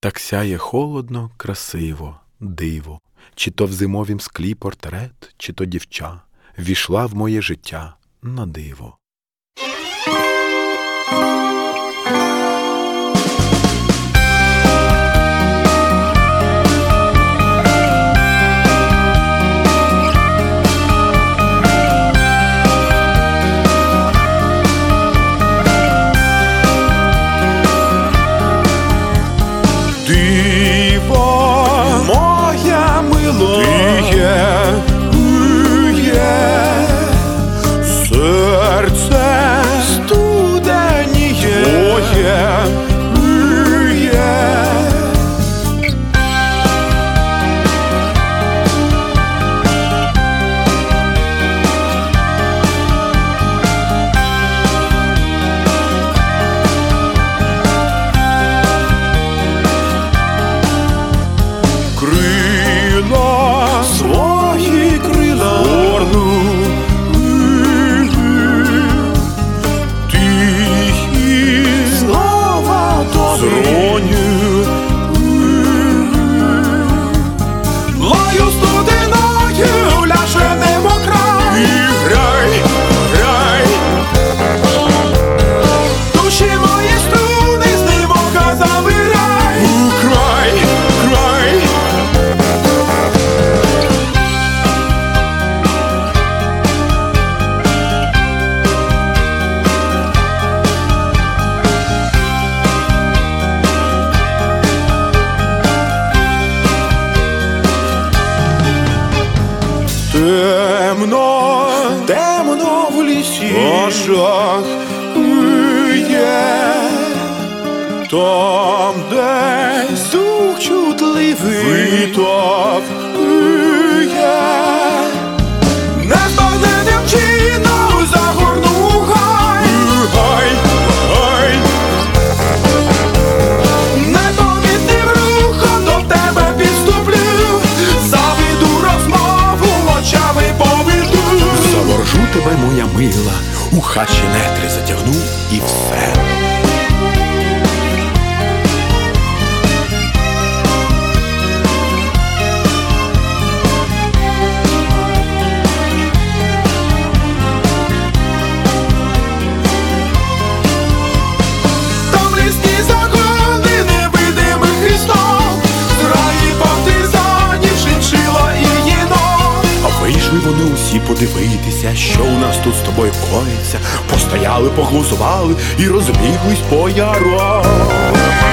Так сяє холодно, красиво, диво, чи то в зимовім склі портрет, чи то дівча ввійшла в моє життя на диво. Диво, моя мило, є, серце студеніє, моє, свої крила горну, тихі слова зроню, лаю студеною ляже небо край, і грай, грай, душі мої струни з дивока забирай, край, край. Темно, темно в лісі, жах є, там десь дух чутливий виток є, незбагненним чином загорнув гай, гай, гай, непомітним рухом до тебе підступлю, заведу розмову, очами поведу. Заворожу тебе, моя мила, у хащі нетрі затягну і все. Там лісні загони невидимих хрестов, зграї партизанів, шиншила і єнот. А вийшли вони усі подивитися, що у нас тут з тобою коїться. Постояли, поглузували і розбіглись по яру.